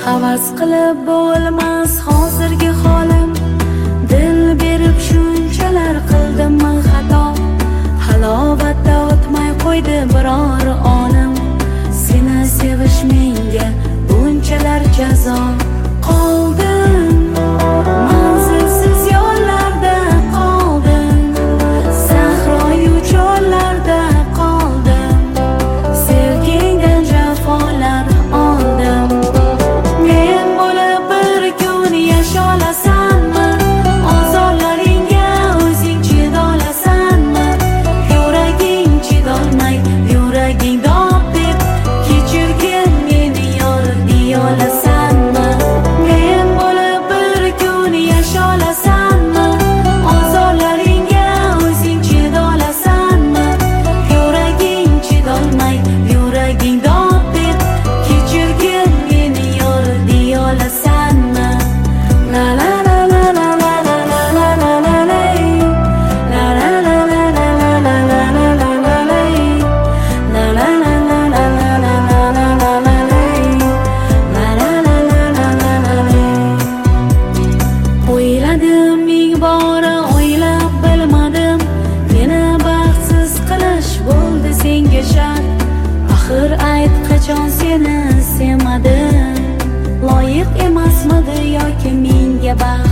Havas qilib bo'lmas hozirgi holim, dil berib shunchalar qildimmi xato. Halovatda o'tmay qo'ydi biror onim, seni sevish menga bunchalar jazo. Qoldim manzilsiz yo'llarda, qoldim sahroyu chollarda, qoldim sevgingdan jafolar oldim. Men bo'lib bir kun yasholasanmi, ozorlaringga o'zing chidolasanmi? Yuraging chidolmay, yuraging dod deb kechirgin meni yor deyolasanmi? Men bo'lib bir kun yasholasanmi, ozorlaringga o'zing chidolasanmi? Yuraging chidolmay, yuraging dod deb kechirgin meni yor deyolasanmi? La la la la la la la la la la la la. La la la la la la la la la la la la. La la la la la la la la la la la. La la la la la la la la. O'yladim ming bora, o'ylab bilmadim, meni baxtsiz qilish bo'ldi senga shart. Axir ayt, qachon seni sevmadim? Loyiq emasmidi yoki menga baxt?